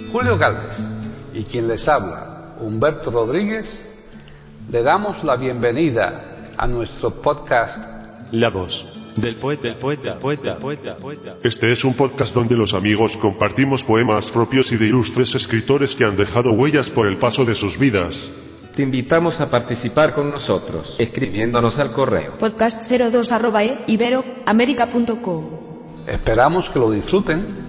Julio Gálvez y quien les habla, Humberto Rodríguez, le damos la bienvenida a nuestro podcast La Voz del Poeta. Este es un podcast donde los amigos compartimos poemas propios y de ilustres escritores que han dejado huellas por el paso de sus vidas. Te invitamos a participar con nosotros, escribiéndonos al correo podcast02@iberoamerica.com. Esperamos que lo disfruten.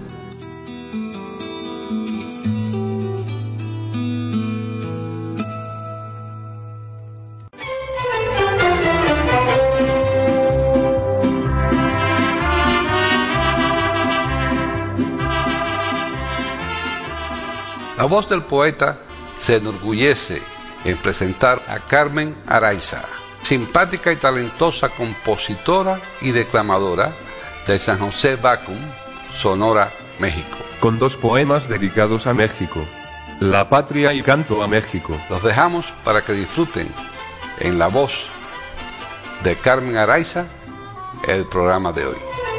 La Voz del Poeta se enorgullece en presentar a Carmen Araiza, simpática y talentosa compositora y declamadora de San José Bacum, Sonora, México. con 2 poemas dedicados a México: La Patria y Canto a México. Los dejamos para que disfruten en la voz de Carmen Araiza el programa de hoy.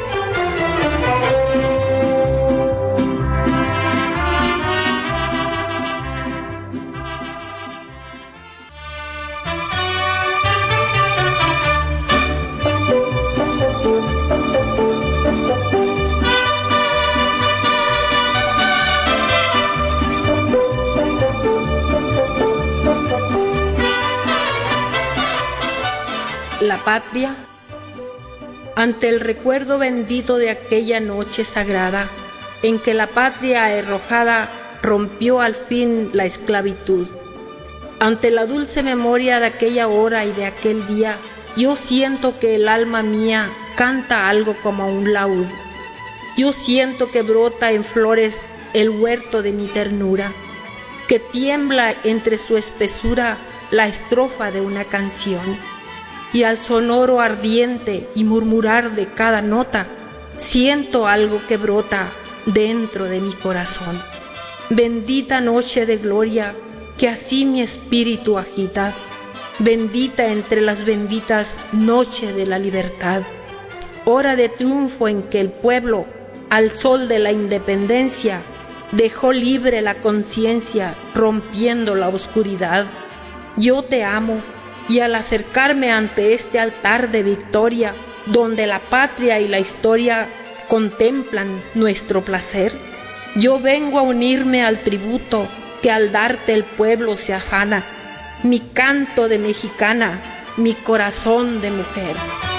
La patria, ante el recuerdo bendito de aquella noche sagrada en que la patria arrojada rompió al fin la esclavitud, ante la dulce memoria de aquella hora y de aquel día, yo siento que el alma mía canta algo como un laúd. Yo siento que brota en flores el huerto de mi ternura, que tiembla entre su espesura la estrofa de una canción. Y al sonoro ardiente y murmurar de cada nota, siento algo que brota dentro de mi corazón. Bendita noche de gloria que así mi espíritu agita, bendita entre las benditas noche de la libertad, hora de triunfo en que el pueblo, al sol de la independencia, dejó libre la conciencia rompiendo la oscuridad. Yo te amo, y al acercarme ante este altar de victoria, donde la patria y la historia contemplan nuestro placer, yo vengo a unirme al tributo que al darte el pueblo se afana, mi canto de mexicana, mi corazón de mujer.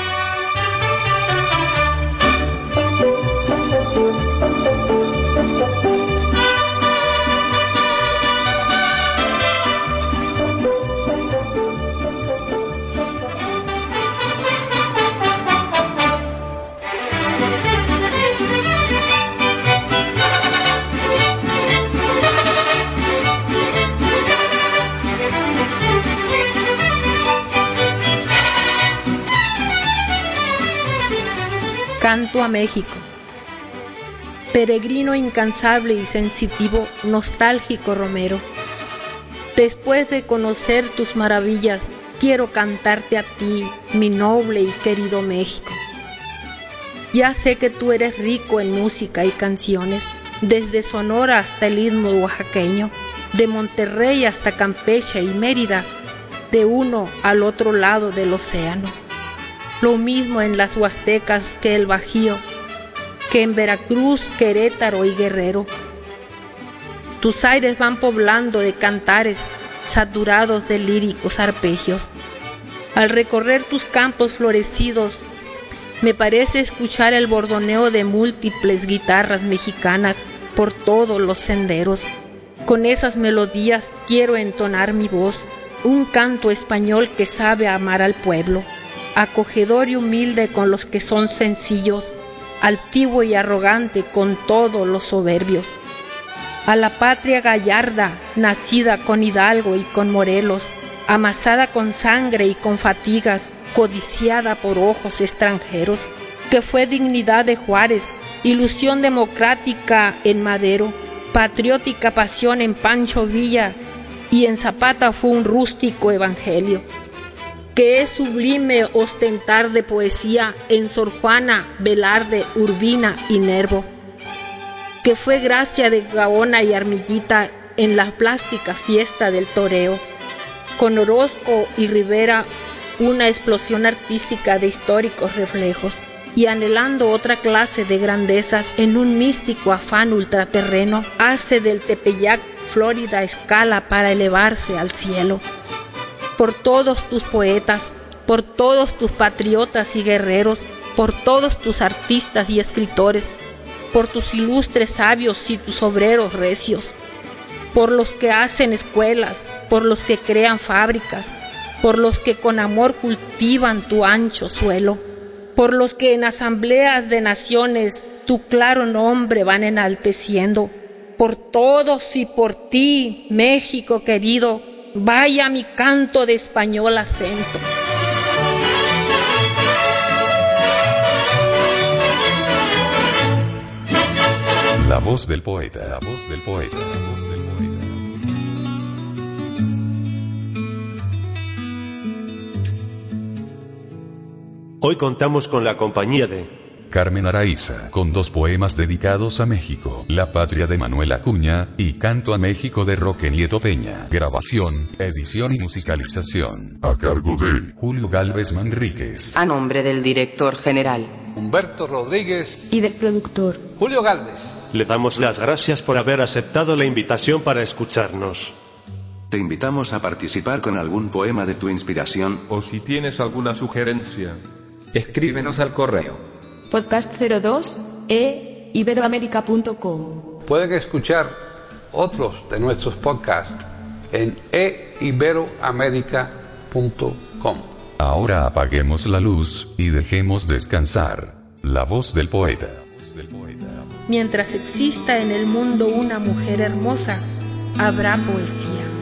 Canto a México. Peregrino incansable y sensitivo, nostálgico romero. Después de conocer tus maravillas, quiero cantarte a ti, mi noble y querido México. Ya sé que tú eres rico en música y canciones, desde Sonora hasta el istmo oaxaqueño, de Monterrey hasta Campeche y Mérida, de uno al otro lado del océano. Lo mismo en las Huastecas que el Bajío, que en Veracruz, Querétaro y Guerrero. Tus aires van poblando de cantares saturados de líricos arpegios. Al recorrer tus campos florecidos, me parece escuchar el bordoneo de múltiples guitarras mexicanas por todos los senderos. Con esas melodías quiero entonar mi voz, un canto español que sabe amar al pueblo, acogedor y humilde con los que son sencillos, altivo y arrogante con todos los soberbios. A la patria gallarda, nacida con Hidalgo y con Morelos, amasada con sangre y con fatigas, codiciada por ojos extranjeros, que fue dignidad de Juárez, ilusión democrática en Madero, patriótica pasión en Pancho Villa, y en Zapata fue un rústico evangelio. Que es sublime ostentar de poesía en Sor Juana, Velarde, Urbina y Nervo. que fue gracia de Gaona y Armillita en la plástica fiesta del toreo. Con Orozco y Rivera, una explosión artística de históricos reflejos, y anhelando otra clase de grandezas en un místico afán ultraterreno, hace del Tepeyac, Florida, escala para elevarse al cielo. Por todos tus poetas, por todos tus patriotas y guerreros, por todos tus artistas y escritores, por tus ilustres sabios y tus obreros recios, por los que hacen escuelas, por los que crean fábricas, por los que con amor cultivan tu ancho suelo, por los que en asambleas de naciones tu claro nombre van enalteciendo, por todos y por ti, México querido, vaya mi canto de español acento. La voz del poeta, la voz del poeta, la voz del poeta. Hoy contamos con la compañía de Carmen Araiza, con 2 poemas dedicados a México, La Patria de Manuel Acuña, y Canto a México de Roque Nieto Peña. Grabación, edición y musicalización, a cargo de Julio Gálvez Manríquez. A nombre del director general Humberto Rodríguez y del productor Julio Gálvez. Le damos las gracias por haber aceptado la invitación para escucharnos. Te invitamos a participar con algún poema de tu inspiración. O si tienes alguna sugerencia, escríbenos al correo podcast02@iberoamerica.com. Pueden escuchar otros de nuestros podcasts en iberoamerica.com. Ahora apaguemos la luz y dejemos descansar la voz del poeta. Mientras exista en el mundo una mujer hermosa, habrá poesía.